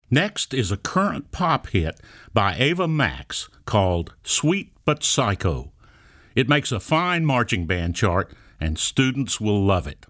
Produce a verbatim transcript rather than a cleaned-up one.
Next is a current pop hit by Ava Max called Sweet But Psycho. It makes a fine marching band chart, and students will love it.